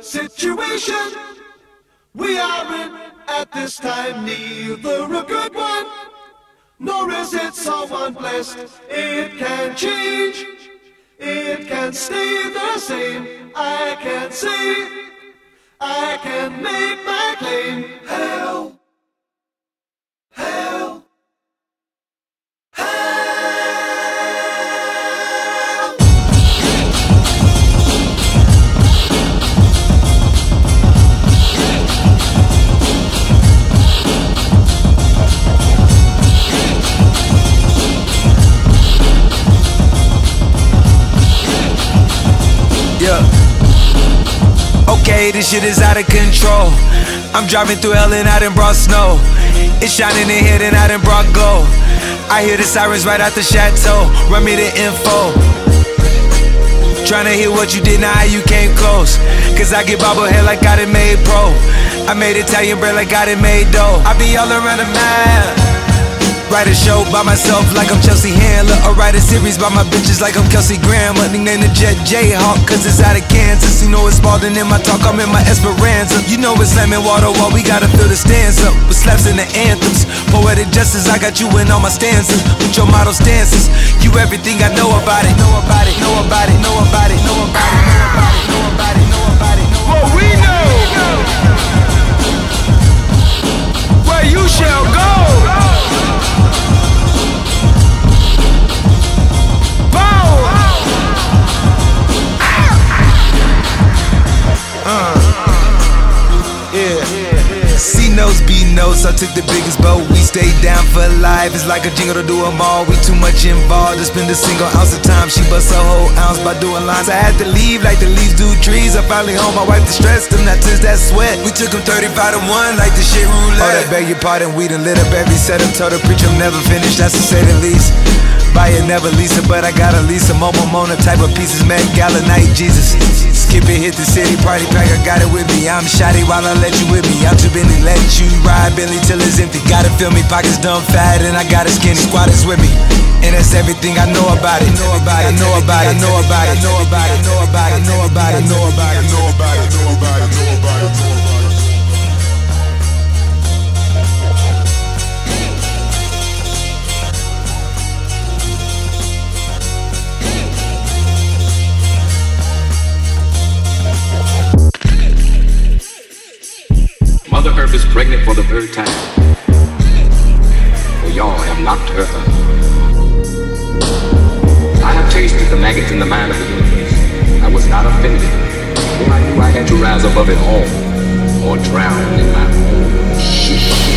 situation we are in at this time, neither a good one, nor is it someone blessed. It can change, it can stay the same. I can say, I can make my claim. Hell, hell, hell. Yeah. Okay, this shit is out of control. I'm driving through hell and I done brought snow. It's shining in here and I done brought gold. I hear the sirens right out the chateau. Run me the info. Tryna hear what you did, now how you came close. Cause I get bobblehead like I done made pro. I made Italian bread like I done made dough. I be all around the map. Write a show by myself like I'm Chelsea Handler. Or write a series by my bitches like I'm Kelsey Grammer. Nickname the Jet Jayhawk cause it's out of Kansas. You know it's Spalding in my talk, I'm in my Esperanza. You know it's slamming water while we gotta fill the stanza with slaps in the anthems. Poetic justice, I got you in all my stanzas with your model stances. You everything I know about it. Know about it, know about it, know about it, know about it, know about it, know about it, know about it, know about it. What we know, where you shall go. C-notes, B-notes, I took the biggest boat. We stayed down for life. It's like a jingle to do them all. We too much involved to spend a single ounce of time. She bust a whole ounce by doing lines. I had to leave like the leaves do trees. I finally home, my wife distressed them, not since that sweat. We took them 35 to 1 like the shit roulette. Oh, that beg your pardon, we done lit up every setup. Told the preacher I'm never finished, that's to say the least. Buy it, never lease it, but I got a Lisa Momo Mona type of pieces. Met Gala night, Jesus. Skip it, hit the city, party pack, I got it with me. I'm shotty while I let you with me. I'm too busy, let you ride Bentley till it's empty. Gotta fill me, pockets done fat, and I got a skinny. Squad is with me, and that's everything I know about it. Know about it, know about it, know about it, know about it, know about it, know about it, know about it, know about it, know about it, know about it, know about it. Mother Earth is pregnant for the third time. For y'all have knocked her up. I have tasted the maggots in the mind of the universe. I was not offended, for I knew I had to rise above it all, or drown in my own shit.